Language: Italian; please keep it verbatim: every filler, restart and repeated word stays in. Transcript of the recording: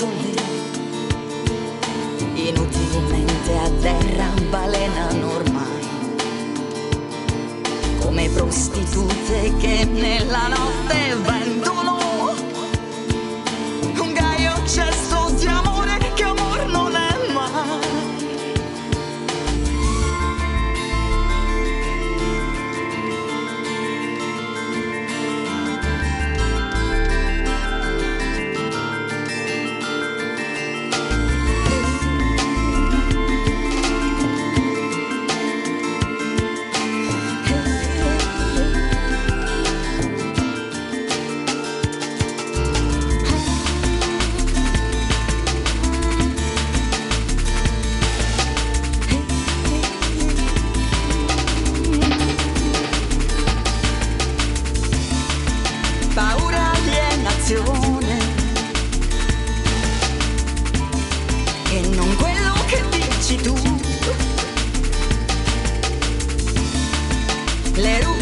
dove inutilmente a terra balenano ormai, come prostitute che nella notte vendono un gaio gesto di amore che amor non è mai. Paura, alienazione e non quello che dici tu. Le